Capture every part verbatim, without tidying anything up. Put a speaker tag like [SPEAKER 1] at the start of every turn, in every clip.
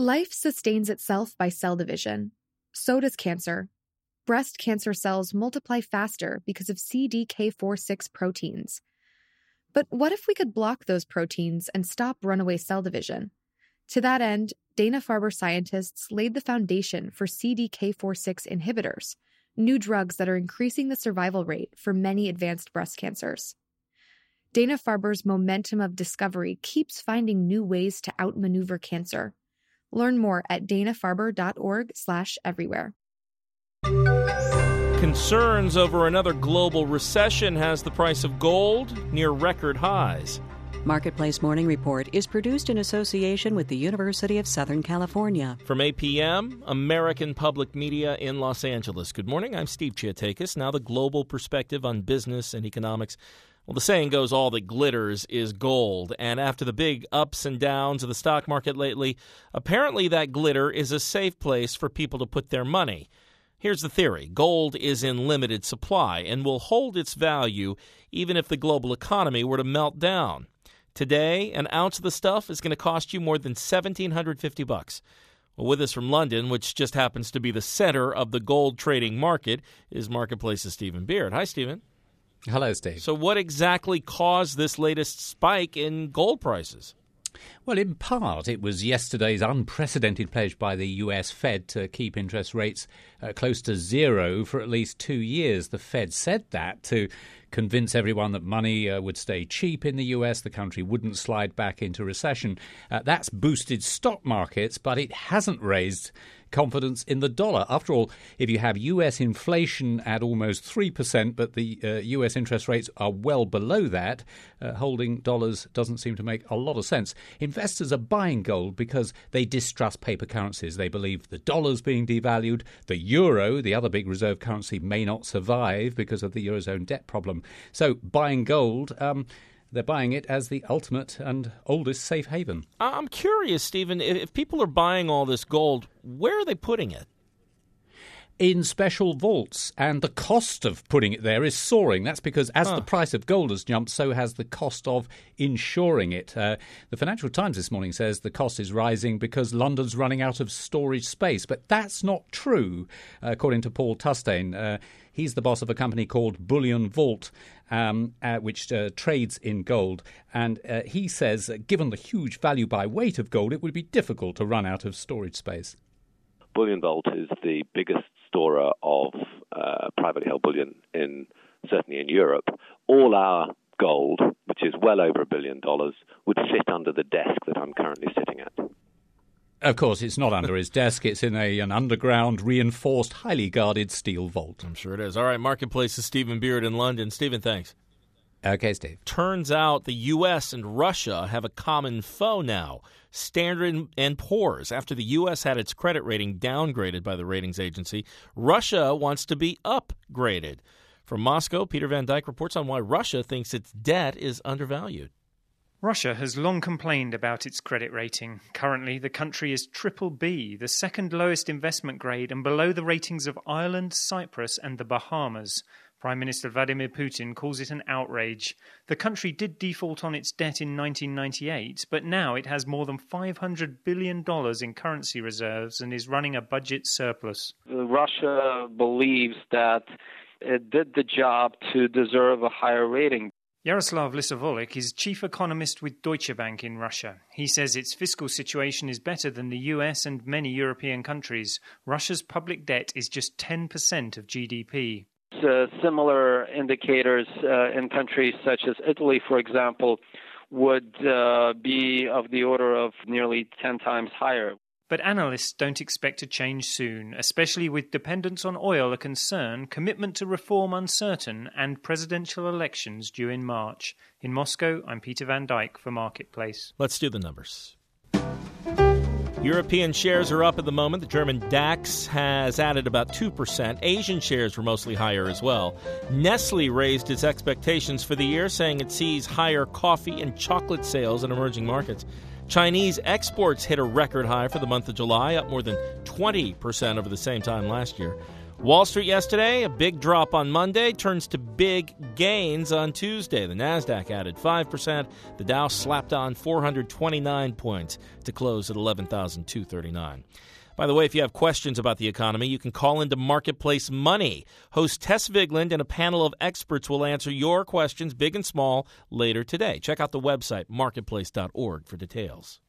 [SPEAKER 1] Life sustains itself by cell division. So does cancer. Breast cancer cells multiply faster because of C D K four six proteins. But what if we could block those proteins and stop runaway cell division? To that end, Dana-Farber scientists laid the foundation for C D K four six inhibitors, new drugs that are increasing the survival rate for many advanced breast cancers. Dana-Farber's momentum of discovery keeps finding new ways to outmaneuver cancer. Learn more at dana-farber.org slash everywhere.
[SPEAKER 2] Concerns over another global recession has the price of gold near record highs.
[SPEAKER 3] Marketplace Morning Report is produced in association with the University of Southern California.
[SPEAKER 2] From A P M, American Public Media in Los Angeles. Good morning, I'm Steve Chiatakis. Now the global perspective on business and economics. Well, the saying goes, all that glitters is gold. And after the big ups and downs of the stock market lately, apparently that glitter is a safe place for people to put their money. Here's the theory. Gold is in limited supply and will hold its value even if the global economy were to melt down. Today, an ounce of the stuff is going to cost you more than one thousand seven hundred fifty bucks. Well, with us from London, which just happens to be the center of the gold trading market, is Marketplace's Stephen Beard. Hi, Stephen.
[SPEAKER 4] Hello, Steve.
[SPEAKER 2] So what exactly caused this latest spike in gold prices?
[SPEAKER 4] Well, in part, it was yesterday's unprecedented pledge by the U S Fed to keep interest rates uh, close to zero for at least two years. The Fed said that to convince everyone that money uh, would stay cheap in the U S, the country wouldn't slide back into recession. Uh, that's boosted stock markets, but it hasn't raised confidence in the dollar. After all, if you have U S inflation at almost three percent, but the uh, U S interest rates are well below that, uh, holding dollars doesn't seem to make a lot of sense. Investors are buying gold because they distrust paper currencies. They believe the dollar's being devalued. The euro, the other big reserve currency, may not survive because of the Eurozone debt problem. So buying gold, um, they're buying it as the ultimate and oldest safe haven.
[SPEAKER 2] I'm curious, Stephen, if people are buying all this gold, where are they putting it?
[SPEAKER 4] In special vaults, and the cost of putting it there is soaring. That's because as huh. the price of gold has jumped, so has the cost of insuring it. Uh, the Financial Times this morning says the cost is rising because London's running out of storage space. But that's not true, uh, according to Paul Tustain. Uh, he's the boss of a company called Bullion Vault, um, uh, which uh, trades in gold. And uh, he says, uh, given the huge value by weight of gold, it would be difficult to run out of storage space.
[SPEAKER 5] Bullion Vault is the biggest storer of uh, privately held bullion, in certainly in Europe. All our gold, which is well over a billion dollars, would sit under the desk that I'm currently sitting at.
[SPEAKER 4] Of course, it's not under his desk. It's in a an underground, reinforced, highly guarded steel vault.
[SPEAKER 2] I'm sure it is. All right, Marketplace's Stephen Beard in London. Stephen, thanks.
[SPEAKER 4] Okay, Steve.
[SPEAKER 2] Turns out the U S and Russia have a common foe now, Standard and Poor's. After the U S had its credit rating downgraded by the ratings agency, Russia wants to be upgraded. From Moscow, Peter Van Dyke reports on why Russia thinks its debt is undervalued.
[SPEAKER 6] Russia has long complained about its credit rating. Currently, the country is triple B, the second lowest investment grade, and below the ratings of Ireland, Cyprus, and the Bahamas. Prime Minister Vladimir Putin calls it an outrage. The country did default on its debt in nineteen ninety-eight, but now it has more than five hundred billion dollars in currency reserves and is running a budget surplus.
[SPEAKER 7] Russia believes that it did the job to deserve a higher rating.
[SPEAKER 6] Yaroslav Lisovolik is chief economist with Deutsche Bank in Russia. He says its fiscal situation is better than the U S and many European countries. Russia's public debt is just ten percent of G D P.
[SPEAKER 7] Uh, similar indicators uh, in countries such as Italy, for example, would uh, be of the order of nearly ten times higher.
[SPEAKER 6] But analysts don't expect a change soon, especially with dependence on oil a concern, commitment to reform uncertain, and presidential elections due in March. In Moscow, I'm Peter Van Dyke for Marketplace.
[SPEAKER 2] Let's do the numbers. European shares are up at the moment. The German DAX has added about two percent. Asian shares were mostly higher as well. Nestle raised its expectations for the year, saying it sees higher coffee and chocolate sales in emerging markets. Chinese exports hit a record high for the month of July, up more than twenty percent over the same time last year. Wall Street yesterday, a big drop on Monday, turns to big gains on Tuesday. The Nasdaq added five percent. The Dow slapped on four hundred twenty-nine points to close at eleven thousand two hundred thirty-nine. By the way, if you have questions about the economy, you can call into Marketplace Money. Host Tess Vigland and a panel of experts will answer your questions, big and small, later today. Check out the website, marketplace dot org, for details.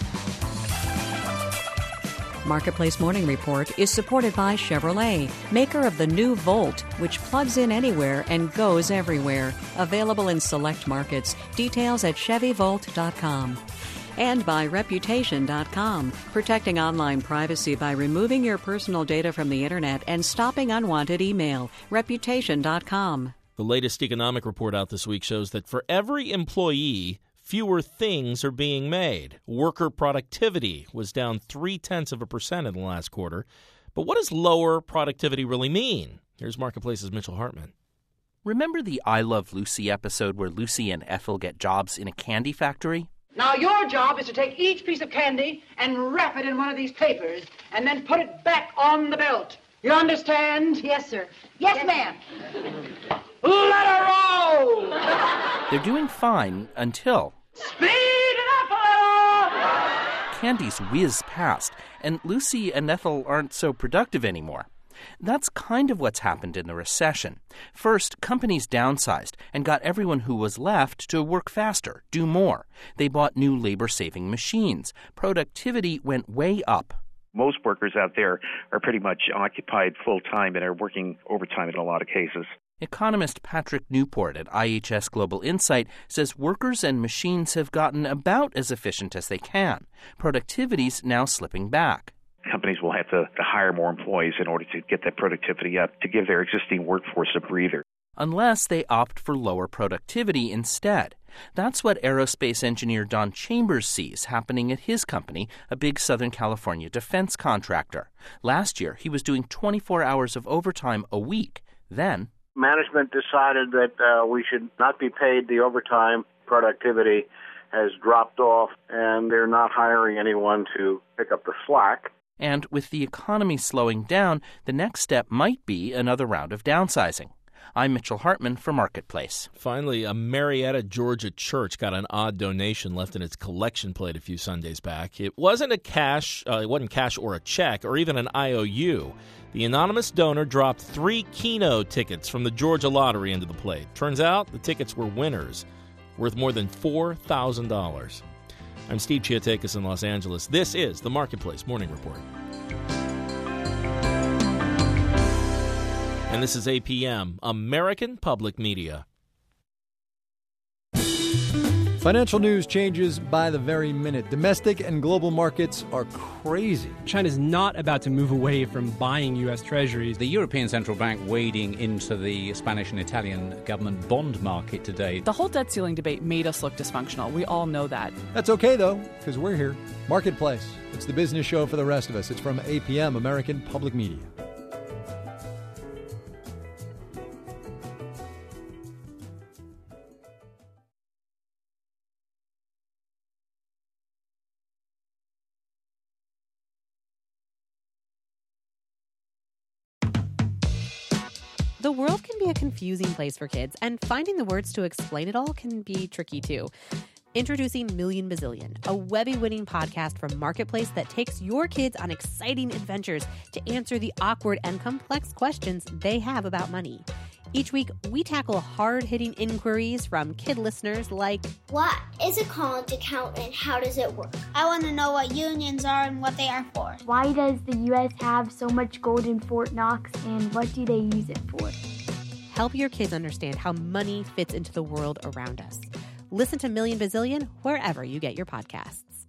[SPEAKER 3] Marketplace Morning Report is supported by Chevrolet, maker of the new Volt, which plugs in anywhere and goes everywhere. Available in select markets. Details at chevy volt dot com. And by reputation dot com, protecting online privacy by removing your personal data from the Internet and stopping unwanted email. reputation dot com.
[SPEAKER 2] The latest economic report out this week shows that for every employee, fewer things are being made. Worker productivity was down three-tenths of a percent in the last quarter. But what does lower productivity really mean? Here's Marketplace's Mitchell Hartman.
[SPEAKER 8] Remember the I Love Lucy episode where Lucy and Ethel get jobs in a candy factory?
[SPEAKER 9] Now your job is to take each piece of candy and wrap it in one of these papers and then put it back on the belt. You understand? Yes, sir. Yes, yes ma'am. Let her roll!
[SPEAKER 8] They're doing fine until...
[SPEAKER 9] Speed it up a little!
[SPEAKER 8] Candies whiz past, and Lucy and Ethel aren't so productive anymore. That's kind of what's happened in the recession. First, companies downsized and got everyone who was left to work faster, do more. They bought new labor-saving machines. Productivity went way up.
[SPEAKER 10] Most workers out there are pretty much occupied full-time and are working overtime in a lot of cases.
[SPEAKER 8] Economist Patrick Newport at I H S Global Insight says workers and machines have gotten about as efficient as they can. Productivity's now slipping back.
[SPEAKER 10] Companies will have to, to hire more employees in order to get that productivity up, to give their existing workforce a breather.
[SPEAKER 8] Unless they opt for lower productivity instead. That's what aerospace engineer Don Chambers sees happening at his company, a big Southern California defense contractor. Last year, he was doing twenty-four hours of overtime a week. Then...
[SPEAKER 11] management decided that uh, we should not be paid the overtime. Productivity has dropped off, and they're not hiring anyone to pick up the slack.
[SPEAKER 8] And with the economy slowing down, the next step might be another round of downsizing. I'm Mitchell Hartman for Marketplace.
[SPEAKER 2] Finally, a Marietta, Georgia church got an odd donation left in its collection plate a few Sundays back. It wasn't a cash, uh, it wasn't cash or a check or even an I O U. The anonymous donor dropped three Keno tickets from the Georgia lottery into the plate. Turns out the tickets were winners, worth more than four thousand dollars. I'm Steve Chiatakis in Los Angeles. This is the Marketplace Morning Report. And this is A P M, American Public Media.
[SPEAKER 12] Financial news changes by the very minute. Domestic and global markets are crazy.
[SPEAKER 13] China's not about to move away from buying U S treasuries.
[SPEAKER 4] The European Central Bank wading into the Spanish and Italian government bond market today.
[SPEAKER 14] The whole debt ceiling debate made us look dysfunctional. We all know that.
[SPEAKER 12] That's okay, though, because we're here. Marketplace. It's the business show for the rest of us. It's from A P M, American Public Media.
[SPEAKER 15] The world can be a confusing place for kids, and finding the words to explain it all can be tricky too. Introducing Million Bazillion, a Webby-winning podcast from Marketplace that takes your kids on exciting adventures to answer the awkward and complex questions they have about money. Each week, we tackle hard-hitting inquiries from kid listeners like,
[SPEAKER 16] what is a current account and how does it work? I want to know what unions are and what they are for.
[SPEAKER 17] Why does the U S have so much gold in Fort Knox and what do they use it for?
[SPEAKER 15] Help your kids understand how money fits into the world around us. Listen to Million Bazillion wherever you get your podcasts.